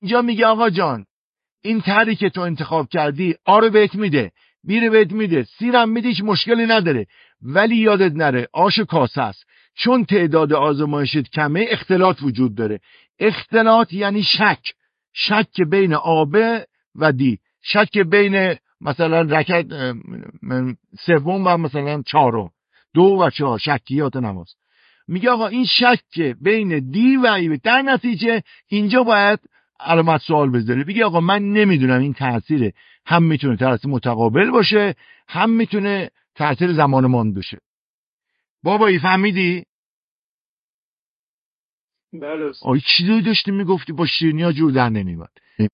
اینجا میگه آقا جان این طرحی که تو انتخاب کردی رو بهت میده، بیره بهت میده، سیرم میده، هیچ مشکلی نداره، ولی یادت نره آش کاسه است. چون تعداد آزمایشت کمه اختلاط وجود داره. اختلاط یعنی شک بین آب و دی، شک بین مثلا رکعت سوم و مثلا چهارم، 2 و 4 شکیات نماز. میگه آقا این شک بین دی و ای، در نتیجه اینجا باید علامت سوال بذاره. بگی آقا من نمیدونم این تاثیر هم میتونه تاثیر متقابل باشه، هم میتونه تاثیر زمان ماند باشه. بابایی فهمیدی؟ بله. چیزی داشتی میگفتی با شیرینی ها جور در نمیاد.